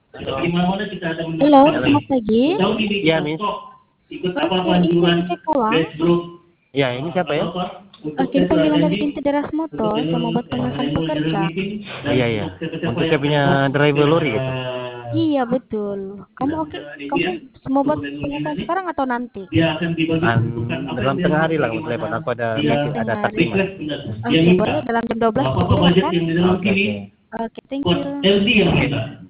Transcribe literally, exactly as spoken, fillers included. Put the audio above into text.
Halo, selamat pagi. Iya, Miss. Oke, ini Cek Kawang. Ya, ini siapa ya? Oke, ini panggilan dari tim Deras Motor, sama buat penyelesaian pekerja. Iya, iya. Untuk saya punya driver lori gitu. Iya, betul. Kamu oke? Kamu mau buat penyelesaian sekarang atau nanti? An, dalam tengah hari lah kamu telepon. Aku ada meeting, ada Tengah hari. taklimat. Oke, boleh dalam jam dua belas boleh kan? Oke, oke. Oke, thank you.